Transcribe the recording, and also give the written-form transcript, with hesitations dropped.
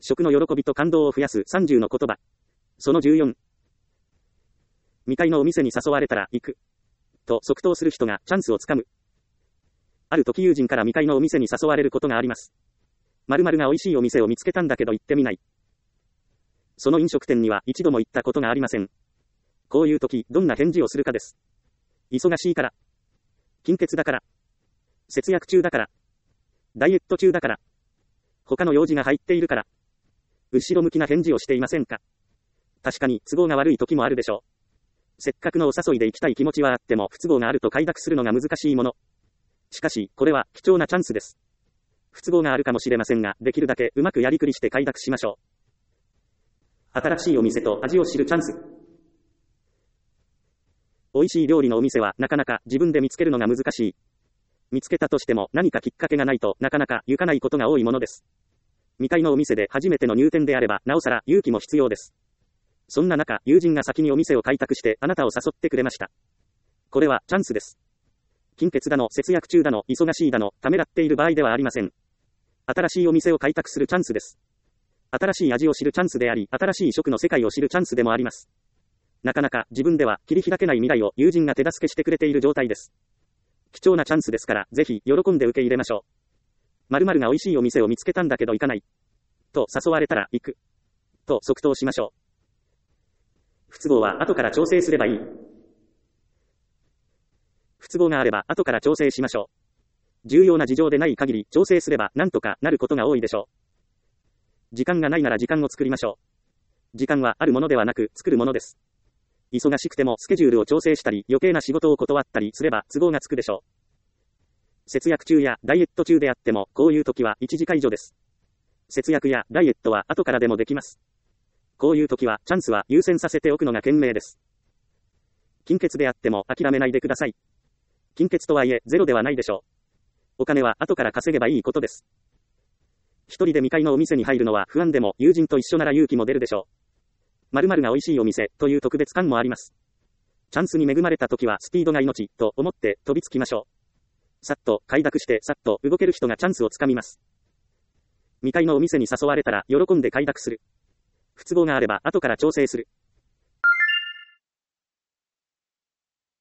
食の喜びと感動を増やす30の言葉。その14。未開のお店に誘われたら行く。と即答する人がチャンスをつかむ。ある時友人から未開のお店に誘われることがあります。〇〇が美味しいお店を見つけたんだけど行ってみない。その飲食店には一度も行ったことがありません。こういう時、どんな返事をするかです。忙しいから。金欠だから。節約中だから。ダイエット中だから。他の用事が入っているから。後ろ向きな返事をしていませんか。確かに都合が悪い時もあるでしょう。せっかくのお誘いで行きたい気持ちはあっても不都合があると快諾するのが難しいもの。しかし、これは貴重なチャンスです。不都合があるかもしれませんが、できるだけうまくやりくりして快諾しましょう。新しいお店と味を知るチャンス。美味しい料理のお店はなかなか自分で見つけるのが難しい。見つけたとしても何かきっかけがないとなかなか行かないことが多いものです。未開のお店で初めての入店であればなおさら勇気も必要です。そんな中、友人が先にお店を開拓してあなたを誘ってくれました。これはチャンスです。金欠だの、節約中だの、忙しいだの、ためらっている場合ではありません。新しいお店を開拓するチャンスです。新しい味を知るチャンスであり、新しい食の世界を知るチャンスでもあります。なかなか自分では切り開けない未来を友人が手助けしてくれている状態です。貴重なチャンスですから、ぜひ喜んで受け入れましょう。〇〇が美味しいお店を見つけたんだけど行かない。と誘われたら行く。と即答しましょう。不都合は後から調整すればいい。不都合があれば後から調整しましょう。重要な事情でない限り調整すればなんとかなることが多いでしょう。時間がないなら時間を作りましょう。時間はあるものではなく作るものです。忙しくてもスケジュールを調整したり余計な仕事を断ったりすれば都合がつくでしょう。節約中やダイエット中であってもこういう時は一時解除です。節約やダイエットは後からでもできます。こういう時はチャンスは優先させておくのが賢明です。金欠であっても諦めないでください。金欠とはいえゼロではないでしょう。お金は後から稼げばいいことです。一人で未開のお店に入るのは不安でも友人と一緒なら勇気も出るでしょう。〇〇が美味しいお店という特別感もあります。チャンスに恵まれた時はスピードが命と思って飛びつきましょう。さっと快諾してさっと動ける人がチャンスをつかみます。未開のお店に誘われたら喜んで快諾する。不都合があれば後から調整する。